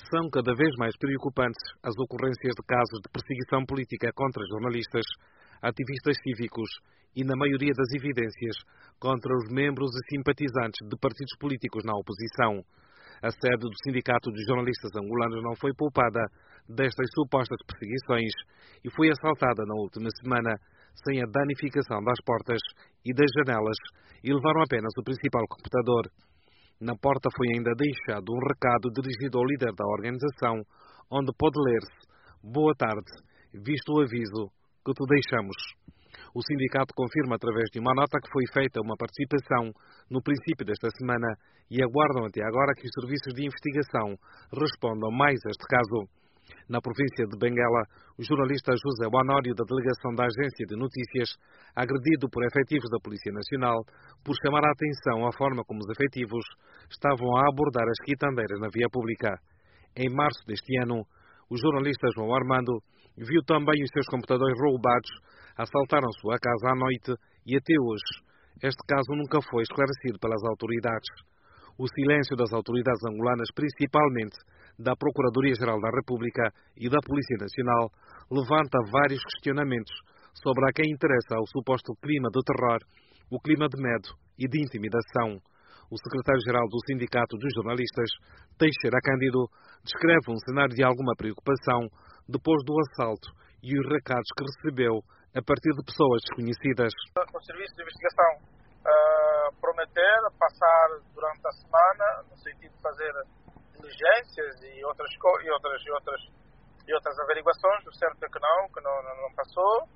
São cada vez mais preocupantes as ocorrências de casos de perseguição política contra jornalistas, ativistas cívicos e, na maioria das evidências, contra os membros e simpatizantes de partidos políticos na oposição. A sede do Sindicato dos Jornalistas Angolanos não foi poupada destas supostas perseguições e foi assaltada na última semana, sem a danificação das portas e das janelas, e levaram apenas o principal computador. Na porta foi ainda deixado um recado dirigido ao líder da organização, onde pode ler-se: "Boa tarde, visto o aviso que te deixamos." O sindicato confirma através de uma nota que foi feita uma participação no princípio desta semana e aguardam até agora que os serviços de investigação respondam mais a este caso. Na província de Benguela, o jornalista José Honório, da delegação da Agência de Notícias, agredido por efetivos da Polícia Nacional por chamar a atenção à forma como os efetivos estavam a abordar as quitandeiras na via pública. Em março deste ano, o jornalista João Armando viu também os seus computadores roubados, assaltaram sua casa à noite e até hoje este caso nunca foi esclarecido pelas autoridades. O silêncio das autoridades angolanas, principalmente da Procuradoria-Geral da República e da Polícia Nacional, levanta vários questionamentos sobre a quem interessa o suposto clima de terror, o clima de medo e de intimidação. O secretário-geral do Sindicato dos Jornalistas, Teixeira Cândido, descreve um cenário de alguma preocupação depois do assalto e os recados que recebeu a partir de pessoas desconhecidas. O Serviço de Investigação prometer passar durante a semana no sentido de fazer diligências e outras averiguações. O certo é que não passou.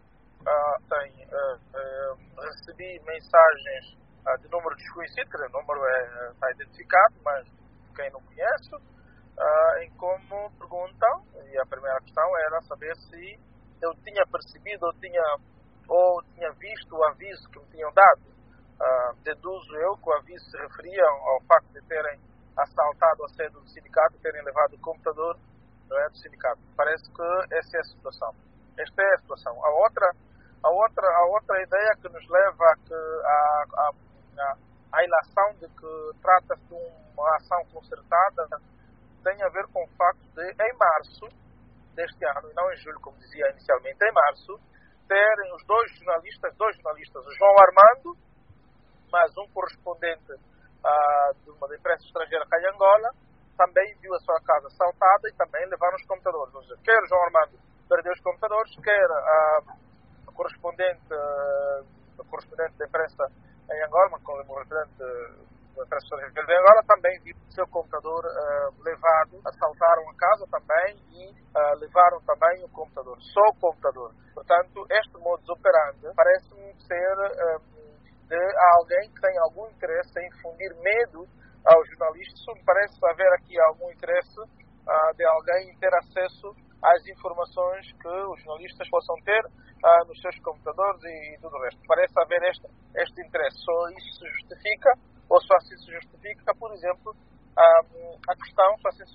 Recebi mensagens de número desconhecido, que o número está identificado, mas quem não conhece, em como perguntam, e a primeira questão era saber se eu tinha percebido ou tinha visto o aviso que me tinham dado. Deduzo eu que o aviso se referia ao facto de terem assaltado a sede do sindicato e terem levado o computador do sindicato. Parece que essa é a situação. Esta é a situação. A outra ideia que nos leva à ilação de que trata-se de uma ação concertada tem a ver com o facto de, em março deste ano, e não em julho, como dizia inicialmente, em março, terem os dois jornalistas, o João Armando, mas um correspondente de uma imprensa estrangeira cá em Angola, também viu a sua casa assaltada e também levaram os computadores. Ou seja, quer o João Armando perdeu os computadores, quer a correspondente da imprensa em Angola, uma correspondente da imprensa estrangeira em Angola, também viu o seu computador levado, assaltaram a casa também e levaram também o computador, só o computador. Portanto, este modus operandi parece-me ser de alguém que tem algum interesse em infundir medo aos jornalistas. Me parece haver aqui algum interesse de alguém em ter acesso às informações que os jornalistas possam ter nos seus computadores e tudo o resto. Parece haver este interesse. Só isso se justifica, ou só assim se justifica, por exemplo, a questão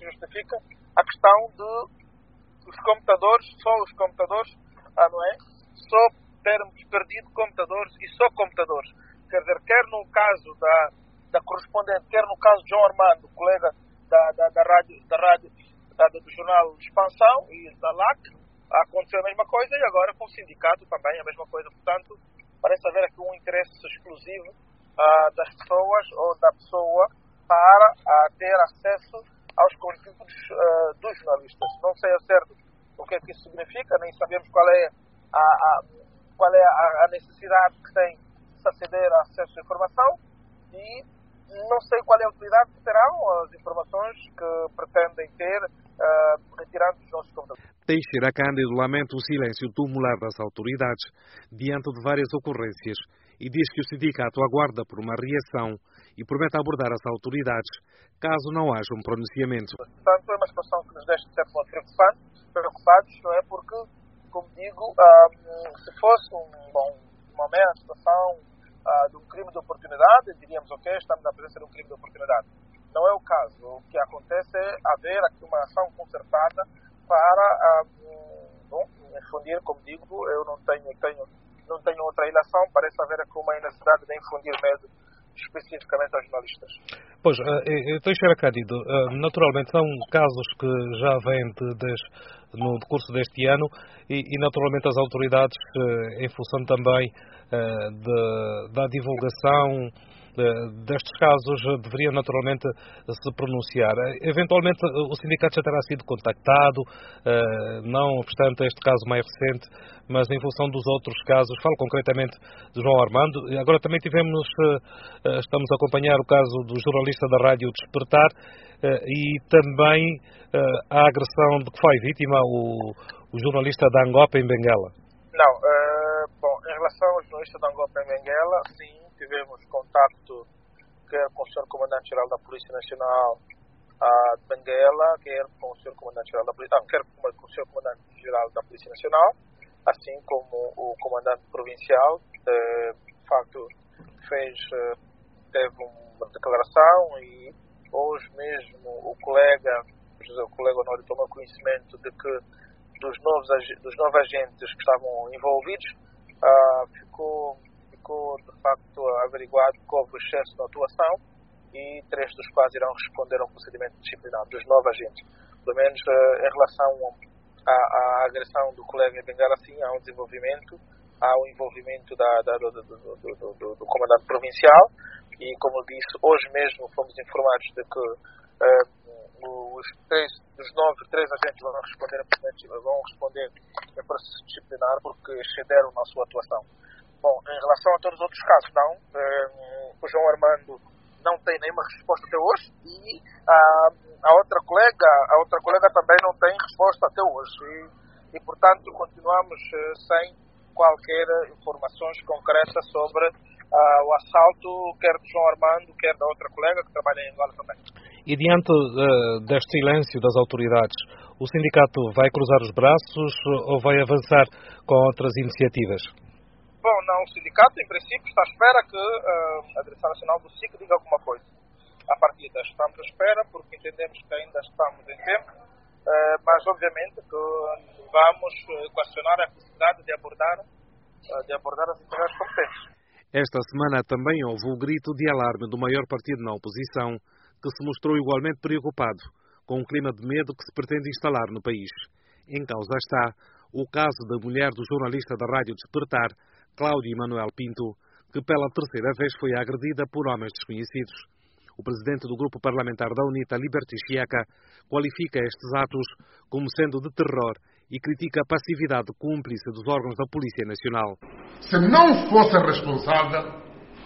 de os computadores, só os computadores, não é? Só termos perdido computadores e só computadores. Quer dizer, quer no caso da correspondente, quer no caso de João Armando, colega da rádio do jornal Expansão e da LAC, aconteceu a mesma coisa, e agora com o sindicato também a mesma coisa. Portanto, parece haver aqui um interesse exclusivo das pessoas ou da pessoa para ter acesso aos conteúdos dos jornalistas. Não sei ao certo o que é que isso significa, nem sabemos qual é a necessidade que tem de se aceder a acesso à informação, e não sei qual é a utilidade que terão as informações que pretendem ter retirando os nossos computadores. Teixeira Cândido lamenta o silêncio tumular das autoridades diante de várias ocorrências e diz que o sindicato aguarda por uma reação e promete abordar as autoridades caso não haja um pronunciamento. Portanto, é uma situação que nos deixa de certo modo preocupados, não é? Porque, como digo, se fosse uma mera situação de um crime de oportunidade, diríamos, ok, estamos na presença de um crime de oportunidade. Não é o caso. O que acontece é haver aqui uma ação concertada para infundir, como digo, eu não tenho outra ilação, parece haver aqui uma necessidade de infundir medo especificamente aos jornalistas. Pois, Teixeira Cândido, naturalmente são casos que já vêm no decurso deste ano e naturalmente as autoridades, em função também da divulgação destes casos, deveriam naturalmente se pronunciar. Eventualmente o sindicato já terá sido contactado, não obstante este caso mais recente, mas em função dos outros casos, falo concretamente de João Armando. Agora também estamos a acompanhar o caso do jornalista da Rádio Despertar e também a agressão de que foi vítima o jornalista da Angopa em Benguela. Não, bom, em relação ao jornalista da Angopa em Benguela, sim, tivemos contacto quer com o Sr. Comandante-Geral da Polícia Nacional de Benguela, quer com o Sr. Comandante-Geral da Polícia, quer com o Sr. Comandante-Geral da Polícia Nacional, assim como o Comandante Provincial. De facto, teve uma declaração e hoje mesmo o colega Honório tomou conhecimento de que dos novos agentes que estavam envolvidos, ficou de facto averiguado que houve excesso de atuação e 3 dos quais irão responder ao procedimento disciplinar dos 9 agentes. Pelo menos em relação à agressão do colega em Benguela, sim, há um desenvolvimento, há o envolvimento do comandante provincial e, como eu disse, hoje mesmo fomos informados de que os 3 agentes vão responder em processo disciplinar porque excederam na sua atuação. Bom, em relação a todos os outros casos, não. O João Armando não tem nenhuma resposta até hoje e a outra colega também não tem resposta até hoje e portanto continuamos sem qualquer informações concretas sobre o assalto, quer do João Armando, quer da outra colega que trabalha em Angola também. E diante deste silêncio das autoridades, o sindicato vai cruzar os braços ou vai avançar com outras iniciativas? Bom, não, o sindicato, em princípio, está à espera que a Direção Nacional do SIC diga alguma coisa. A partida estamos à espera, porque entendemos que ainda estamos em tempo, mas obviamente que vamos equacionar a necessidade de abordar as entidades competentes. Esta semana também houve o grito de alarme do maior partido na oposição, que se mostrou igualmente preocupado com o clima de medo que se pretende instalar no país. Em causa está o caso da mulher do jornalista da Rádio Despertar, Cláudio Manuel Pinto, que pela terceira vez foi agredida por homens desconhecidos. O presidente do grupo parlamentar da UNITA, Liberty Chiaca, qualifica estes atos como sendo de terror e critica a passividade cúmplice dos órgãos da Polícia Nacional. Se não fosse responsável,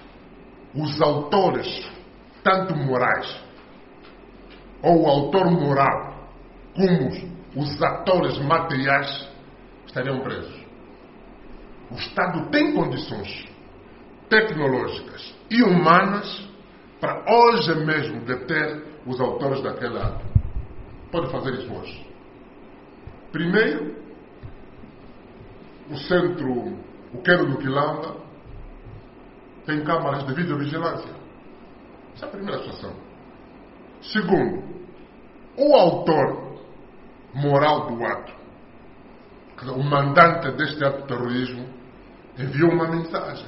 os autores, tanto morais, ou o autor moral, como os atores materiais, estariam presos. O Estado tem condições tecnológicas e humanas para hoje mesmo deter os autores daquele ato. Pode fazer isso hoje. Primeiro, o centro, o Quero do Quilamba, tem câmaras de videovigilância. Essa é a primeira situação. Segundo, o autor moral do ato, o mandante deste ato de terrorismo, enviou uma mensagem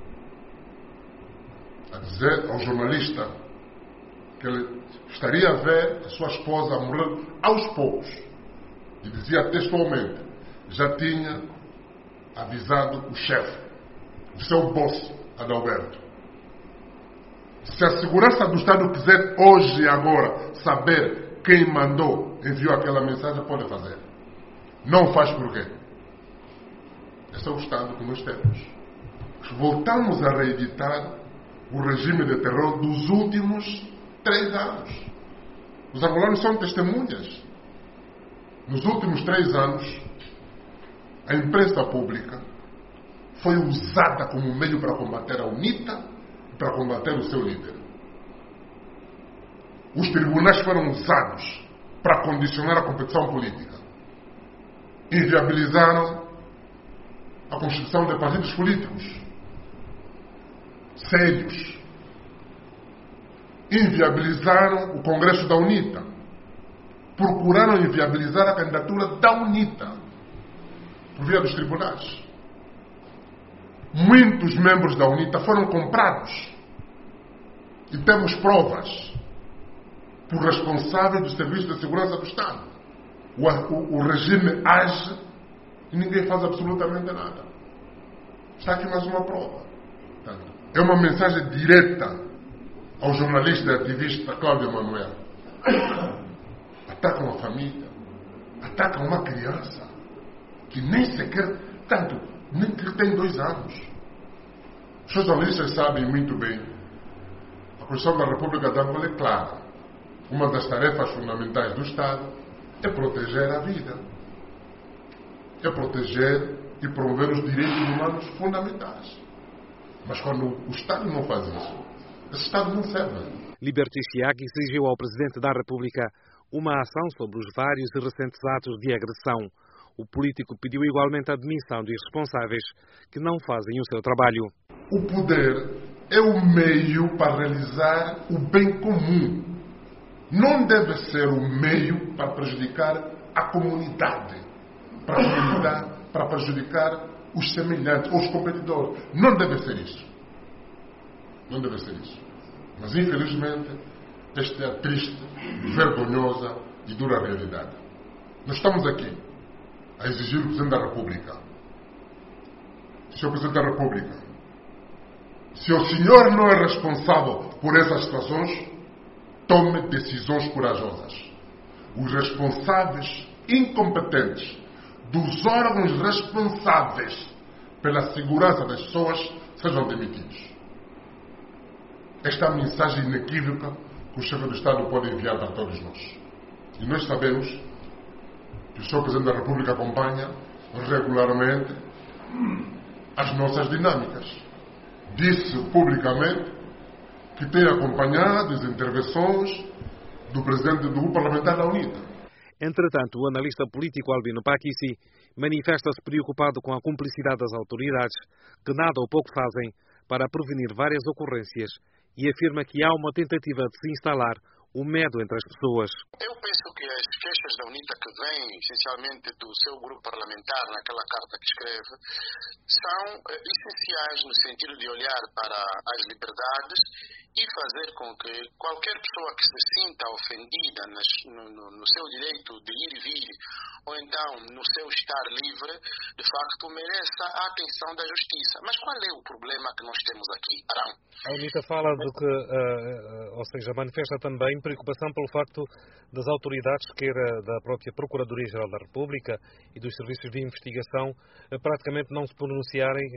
a dizer ao jornalista que ele estaria a ver a sua esposa morrer aos poucos. E dizia textualmente: já tinha avisado o chefe, o seu boss, Adalberto. Se a segurança do Estado quiser hoje e agora saber quem enviou aquela mensagem, pode fazer. Não faz por quê? Esse é o Estado que nós temos. Voltamos a reeditar o regime de terror dos últimos 3 anos. Os angolanos são testemunhas. Nos últimos 3 anos, a imprensa pública foi usada como meio para combater a UNITA e para combater o seu líder. Os tribunais foram usados para condicionar a competição política. Inviabilizaram a constituição de partidos políticos sérios. Inviabilizaram o Congresso da UNITA. Procuraram inviabilizar a candidatura da UNITA por via dos tribunais. Muitos membros da UNITA foram comprados. E temos provas. por responsáveis do Serviço de Segurança do Estado. O regime age e ninguém faz absolutamente nada. Está aqui mais uma prova. É uma mensagem direta ao jornalista e ativista Cláudio Manuel. Atacam a família, atacam uma criança que nem sequer, nem que tem 2 anos. Os jornalistas sabem muito bem. A Constituição da República de Angola é clara. Uma das tarefas fundamentais do Estado é proteger a vida. É proteger e promover os direitos humanos fundamentais. Mas quando o Estado não faz isso, esse Estado não serve. Liberty Chiaki exigiu ao Presidente da República uma ação sobre os vários e recentes atos de agressão. O político pediu igualmente a demissão de responsáveis que não fazem o seu trabalho. O poder é o meio para realizar o bem comum. Não deve ser o meio para prejudicar a comunidade, para prejudicar os semelhantes, os competidores. Não deve ser isso. Não deve ser isso. Mas, infelizmente, esta é a triste, vergonhosa e dura realidade. Nós estamos aqui a exigir do Presidente da República. Senhor Presidente da República, se o senhor não é responsável por essas situações, tome decisões corajosas. Os responsáveis incompetentes dos órgãos responsáveis pela segurança das pessoas sejam demitidos. Esta é a mensagem inequívoca que o chefe do Estado pode enviar para todos nós. E nós sabemos que o Sr. Presidente da República acompanha regularmente as nossas dinâmicas. Disse publicamente que tem acompanhado as intervenções do Presidente do Grupo Parlamentar da UNITA. Entretanto, o analista político Albino Pakissi manifesta-se preocupado com a cumplicidade das autoridades, que nada ou pouco fazem para prevenir várias ocorrências, e afirma que há uma tentativa de se instalar o medo entre as pessoas. Eu penso que as queixas da UNITA que vêm, essencialmente do seu grupo parlamentar, naquela carta que escreve, são essenciais no sentido de olhar para as liberdades e fazer com que qualquer pessoa que se sinta ofendida no seu direito de ir e vir, ou então no seu estar livre, de facto mereça a atenção da justiça. Mas qual é o problema que nós temos aqui, Arão? A UNITA fala do que, ou seja, manifesta também preocupação pelo facto das autoridades, quer da própria Procuradoria-Geral da República e dos serviços de investigação, praticamente não se pronunciarem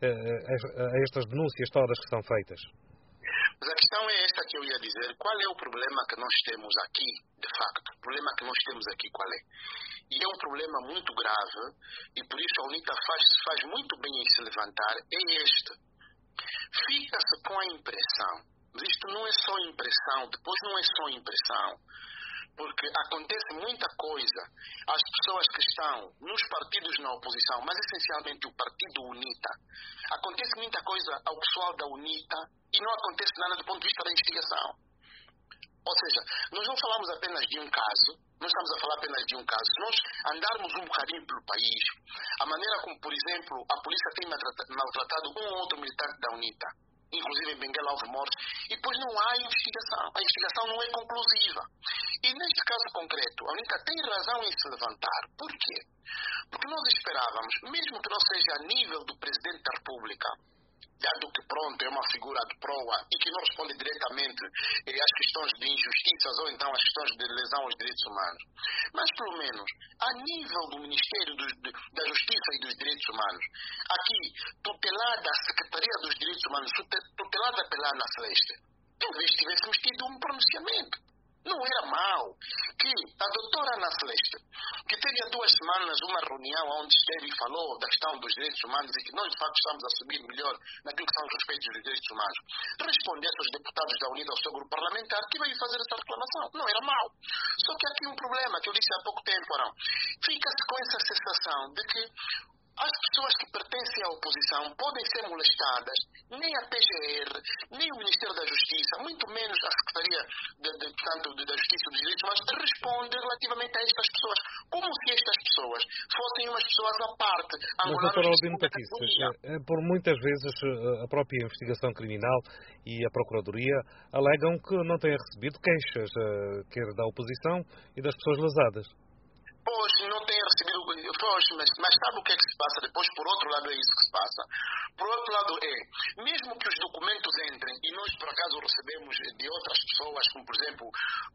a estas denúncias todas que são feitas. Mas a questão é esta que eu ia dizer. Qual é o problema que nós temos aqui, de facto? O problema que nós temos aqui qual é? E é um problema muito grave, e por isso a UNITA faz muito bem em se levantar, é este. Fica-se com a impressão, mas isto não é só impressão, depois não é só impressão, porque acontece muita coisa às pessoas que estão nos partidos na oposição, mas essencialmente o partido UNITA. Acontece muita coisa ao pessoal da UNITA e não acontece nada do ponto de vista da investigação. Ou seja, nós não falamos apenas de um caso, não estamos a falar apenas de um caso. Se nós andarmos um bocadinho pelo país, a maneira como, por exemplo, a polícia tem maltratado um ou outro militante da UNITA, inclusive em Benguela houve mortes, e depois não há investigação. A investigação não é conclusiva. E neste caso concreto, a UNITA tem razão em se levantar. Por quê? Porque nós esperávamos, mesmo que não seja a nível do Presidente da República, dado que, pronto, é uma figura de proa e que não responde diretamente às questões de injustiças ou então às questões de lesão aos direitos humanos, mas pelo menos a nível do Ministério da Justiça e dos Direitos Humanos, aqui tutelada a Secretaria dos Direitos Humanos, tutelada pela Ana Celeste, talvez tivéssemos tido um pronunciamento. Não era mau que a doutora Ana Celeste, que teve há 2 semanas uma reunião onde esteve e falou da questão dos direitos humanos e que nós de facto estamos a subir melhor naquilo que são os respeitos dos direitos humanos, respondesse aos deputados da UNITA, ao seu grupo parlamentar, que veio fazer essa reclamação. Não era mau. Só que há aqui um problema que eu disse há pouco tempo, não. Fica-se com essa sensação de que as pessoas que pertencem à oposição podem ser molestadas, nem a PGR, nem o Ministério da Justiça, muito menos a Secretaria da Justiça e dos Direitos Humanos, responde relativamente a estas pessoas, como se estas pessoas fossem umas pessoas à parte. Mas, Dr. Albino Patrícias, por muitas vezes a própria investigação criminal e a Procuradoria alegam que não têm recebido queixas, quer da oposição e das pessoas lesadas. Pois, não têm recebido, mas sabe o que é que se passa depois? Por outro lado, é isso que se passa. Por outro lado, mesmo que os documentos entrem, e nós por acaso recebemos de outras pessoas, como por exemplo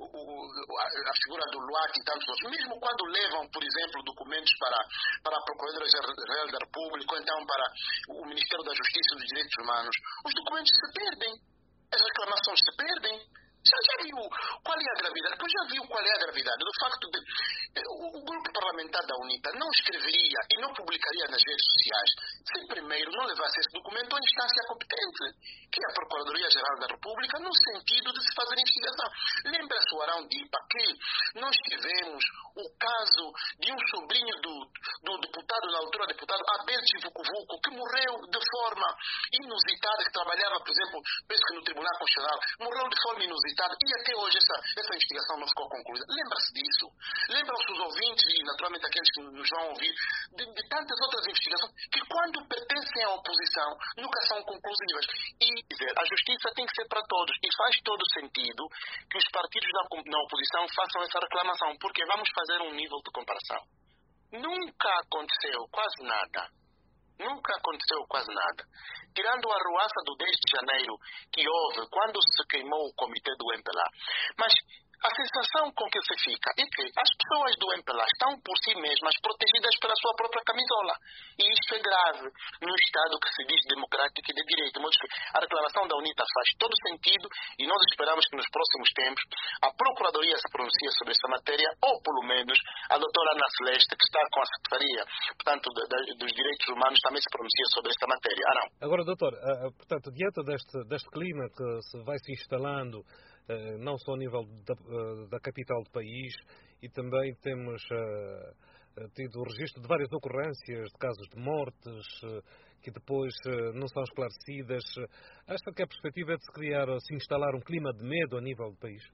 a figura do Luat e tantos outros, mesmo quando levam, por exemplo, documentos para a Procuradoria-Geral da República, ou então para o Ministério da Justiça e dos Direitos Humanos, os documentos se perdem, as reclamações se perdem. Já viu qual é a gravidade? Pois já viu qual é a gravidade do facto de o grupo parlamentar da UNITA não escreveria e não publicaria nas redes sociais se primeiro não levasse esse documento à instância competente, que é a Procuradoria-Geral da República, no sentido de se fazer investigação. Lembra-se o Arão Dipa que nós tivemos o caso de um sobrinho do deputado, na altura deputado Abel Chivukuvuku, que morreu de forma inusitada, que trabalhava, por exemplo, penso que no Tribunal Constitucional, morreu de forma inusitada. E até hoje essa investigação não ficou concluída. Lembra-se disso? Lembram-se os ouvintes e naturalmente aqueles que nos vão ouvir de tantas outras investigações que quando pertencem à oposição nunca são conclusivas. E dizer, a justiça tem que ser para todos e faz todo sentido que os partidos na oposição façam essa reclamação, porque vamos fazer um nível de comparação. Nunca aconteceu quase nada. Nunca aconteceu quase nada. Tirando a arruaça do 10 de janeiro que houve quando se queimou o comitê do MPLA. Mas a sensação com que se fica é que as pessoas do MPLA estão por si mesmas protegidas pela sua própria camisola. E isto é grave num Estado que se diz democrático e de direito. Mas a reclamação da UNITA faz todo sentido e nós esperamos que nos próximos tempos a Procuradoria se pronuncie sobre essa matéria, ou pelo menos a doutora Ana Celeste, que está com a Secretaria, portanto, dos Direitos Humanos, também se pronuncie sobre esta matéria. Agora, doutor, portanto, diante deste clima que vai se instalando, não só ao nível da capital do país, e também temos tido o registro de várias ocorrências de casos de mortes que depois não são esclarecidas. Acha que a perspectiva é de se instalar um clima de medo a nível do país?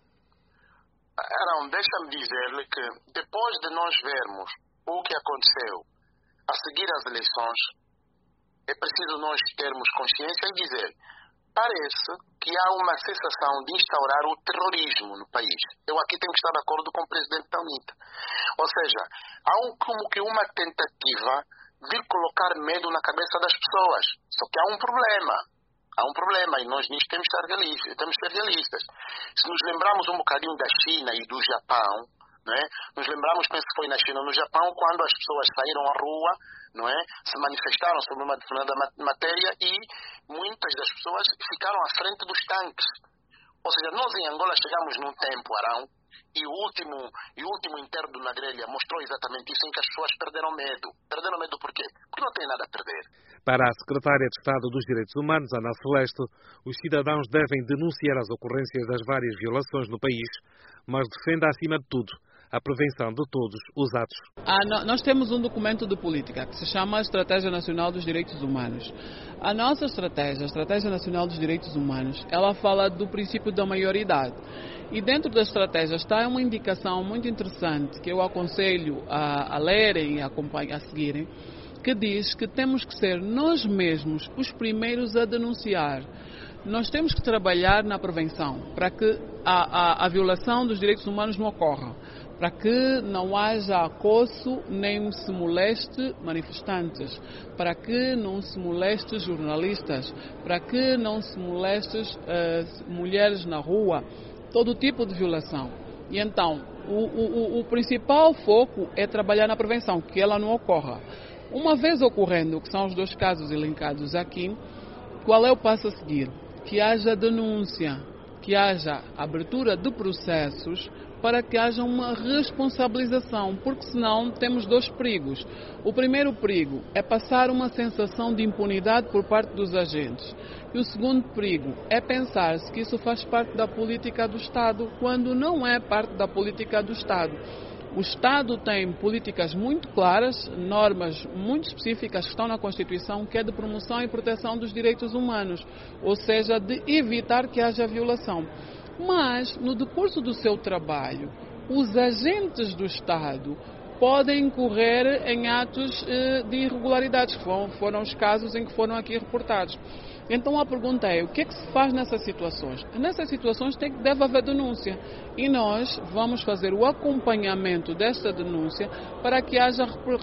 Arão, deixa-me dizer-lhe que depois de nós vermos o que aconteceu a seguir às eleições, é preciso nós termos consciência e dizer: parece que há uma sensação de instaurar o terrorismo no país. Eu aqui tenho que estar de acordo com o presidente da UNITA. Ou seja, há como que uma tentativa de colocar medo na cabeça das pessoas. Só que há um problema. Há um problema e nós nisto temos que ser realistas. Se nos lembrarmos um bocadinho da China e do Japão, não é? Nos lembramos, penso que foi na China ou no Japão, quando as pessoas saíram à rua, não é? Se manifestaram sobre uma determinada matéria e muitas das pessoas ficaram à frente dos tanques. Ou seja, nós em Angola chegamos num tempo, Arão, e o último interno na grelha mostrou exatamente isso, em que as pessoas perderam medo. Perderam medo por quê? Porque não têm nada a perder. Para a Secretária de Estado dos Direitos Humanos, Ana Celeste, os cidadãos devem denunciar as ocorrências das várias violações no país, mas defende acima de tudo a prevenção de todos os atos. Nós temos um documento de política que se chama Estratégia Nacional dos Direitos Humanos. A nossa estratégia, a Estratégia Nacional dos Direitos Humanos, ela fala do princípio da maioridade. E dentro da estratégia está uma indicação muito interessante que eu aconselho a lerem e a seguirem, que diz que temos que ser nós mesmos os primeiros a denunciar. Nós temos que trabalhar na prevenção para que a violação dos direitos humanos não ocorra, para que não haja acoso nem se moleste manifestantes, para que não se moleste jornalistas, para que não se moleste mulheres na rua, todo tipo de violação. E então, o principal foco é trabalhar na prevenção, que ela não ocorra. Uma vez ocorrendo, que são os dois casos elencados aqui, qual é o passo a seguir? Que haja denúncia, que haja abertura de processos para que haja uma responsabilização, porque senão temos dois perigos. O primeiro perigo é passar uma sensação de impunidade por parte dos agentes. E o segundo perigo é pensar-se que isso faz parte da política do Estado, quando não é parte da política do Estado. O Estado tem políticas muito claras, normas muito específicas que estão na Constituição, que é de promoção e proteção dos direitos humanos, ou seja, de evitar que haja violação. Mas, no decurso do seu trabalho, os agentes do Estado podem incorrer em atos de irregularidades, que foram os casos em que foram aqui reportados. Então a pergunta é, o que é que se faz nessas situações? Nessas situações deve haver denúncia e nós vamos fazer o acompanhamento desta denúncia para que haja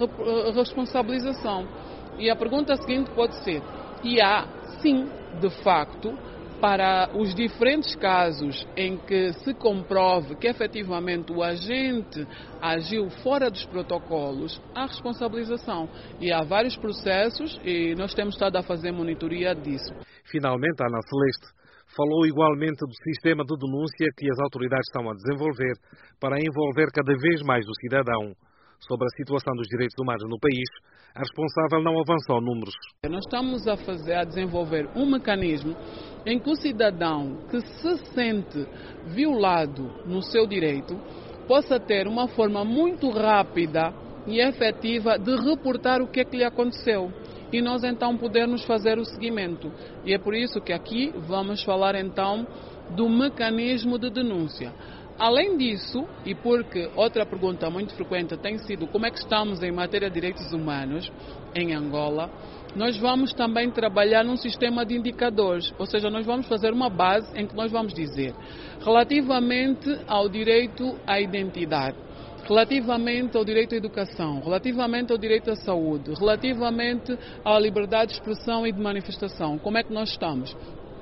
responsabilização. E a pergunta seguinte pode ser, e há sim, de facto, para os diferentes casos em que se comprove que efetivamente o agente agiu fora dos protocolos, há responsabilização. E há vários processos e nós temos estado a fazer monitoria disso. Finalmente, Ana Celeste falou igualmente do sistema de denúncia que as autoridades estão a desenvolver para envolver cada vez mais o cidadão. Sobre a situação dos direitos humanos no país, a responsável não avançou números. Nós estamos a desenvolver um mecanismo em que o cidadão que se sente violado no seu direito possa ter uma forma muito rápida e efetiva de reportar o que é que lhe aconteceu. E nós então podermos fazer o seguimento. E é por isso que aqui vamos falar então do mecanismo de denúncia. Além disso, e porque outra pergunta muito frequente tem sido como é que estamos em matéria de direitos humanos em Angola, nós vamos também trabalhar num sistema de indicadores, ou seja, nós vamos fazer uma base em que nós vamos dizer, relativamente ao direito à identidade, relativamente ao direito à educação, relativamente ao direito à saúde, relativamente à liberdade de expressão e de manifestação, como é que nós estamos?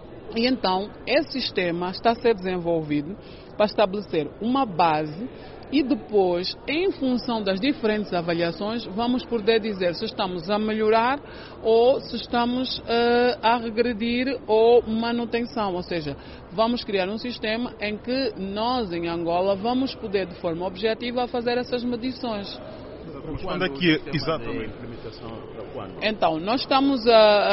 E então, esse sistema está a ser desenvolvido para estabelecer uma base e depois, em função das diferentes avaliações, vamos poder dizer se estamos a melhorar ou se estamos a regredir ou manutenção. Ou seja, vamos criar um sistema em que nós, em Angola, vamos poder, de forma objetiva, fazer essas medições. Quando é que exatamente? Então, nós estamos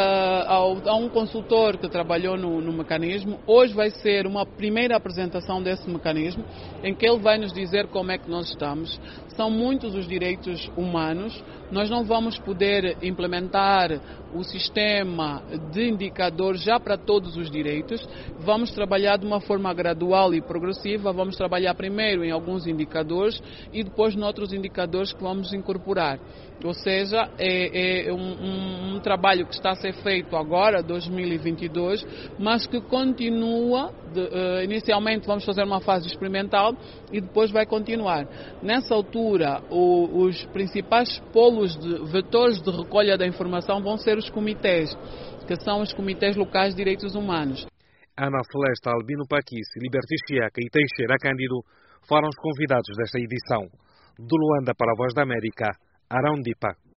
a um consultor que trabalhou no mecanismo. Hoje vai ser uma primeira apresentação desse mecanismo, em que ele vai nos dizer como é que nós estamos. São muitos os direitos humanos. Nós não vamos poder implementar o sistema de indicadores já para todos os direitos. Vamos trabalhar de uma forma gradual e progressiva. Vamos trabalhar primeiro em alguns indicadores e depois noutros indicadores que vamos incorporar. Ou seja, é um trabalho que está a ser feito agora, 2022, mas que continua. Inicialmente vamos fazer uma fase experimental e depois vai continuar. Nessa altura, os principais polos vetores de recolha da informação vão ser os comitês, que são os comitês locais de direitos humanos. Ana Celeste, Albino Paquis, Liberty Chiaca e Teixeira Cândido foram os convidados desta edição. De Luanda para a Voz da América, Arão Dipa.